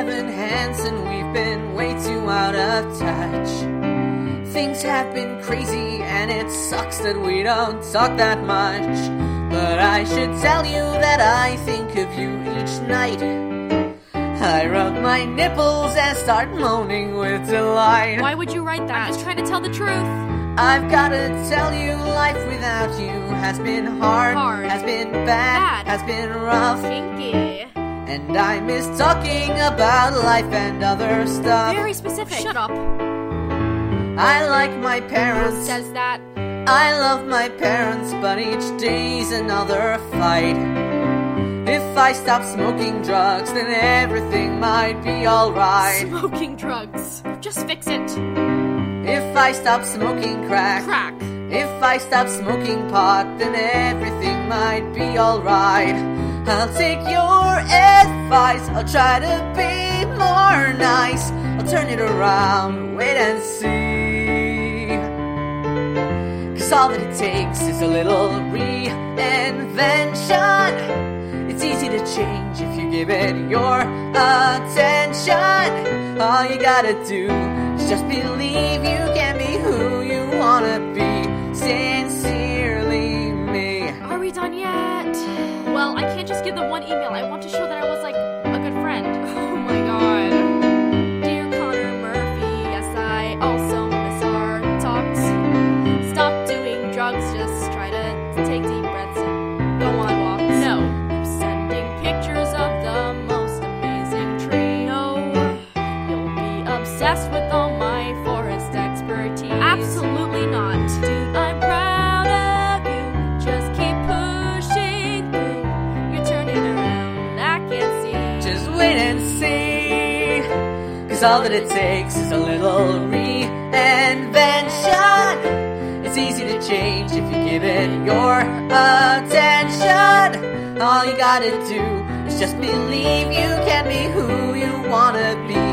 Evan Hansen, we've been way too out of touch. Things have been crazy and it sucks that we don't talk that much. But I should tell you that I think of you each night. I rub my nipples and start moaning with delight. Why would you write that? I'm just trying to tell the truth. I've gotta tell you, life without you has been hard. Has been bad, has been rough, kinky. And I miss talking about life and other stuff. Very specific. Shut up. I like my parents. Who says that? I love my parents, but each day's another fight. If I stop smoking drugs, then everything might be alright. Smoking drugs. Just fix it. If I stop smoking crack. If I stop smoking pot, then everything might be alright. I'll take your advice, I'll try to be more nice. I'll turn it around, wait and see. 'Cause all that it takes is a little reinvention. It's easy to change if you give it your attention. All you gotta do is just believe you can be who you wanna be. Sincerely me. Are we done yet? Well, I can't just give them one email. I want to show that I was like a good friend. Oh my god. Dear Connor Murphy, yes, I also miss our talks. Stop doing drugs, just try to take deep breaths and go on walks. No. I'm sending pictures of the most amazing tree. No. You'll be obsessed with all my forest expertise. Absolutely not. Dude, I'm proud of you. Just keep pushing through. You're turning around, I can't see. Just wait and see. 'Cause all that it takes is a little reinvention. It's easy to change if you give it your attention. All you gotta do is just believe you can be who you wanna be.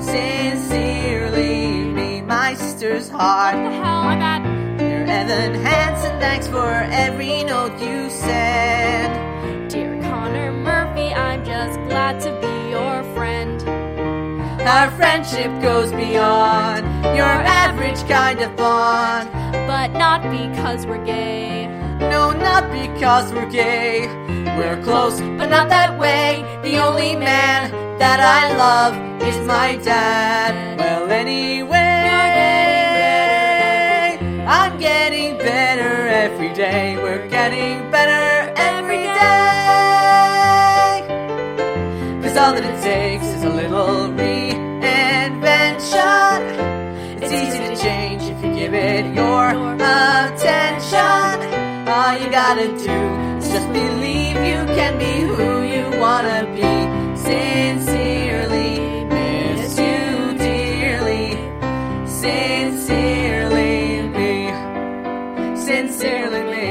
Sincerely me. My sister's heart. What the hell? My bad. Dear Evan Hansen, thanks for every note you send. Dear Connor Murphy, I'm just glad to be your friend. Our friendship goes beyond your average kind of bond. But not because we're gay. No, not because we're gay. We're close, but not that way. The only man that I love is my dad. Well, anyway, I'm getting better every day. We're getting better every day. 'Cause all that it takes is a little reinvention. It's easy to change if you give it your attention. All you gotta do is just believe you can be who you wanna be. Sincerely miss you dearly. Sincerely me. Sincerely me.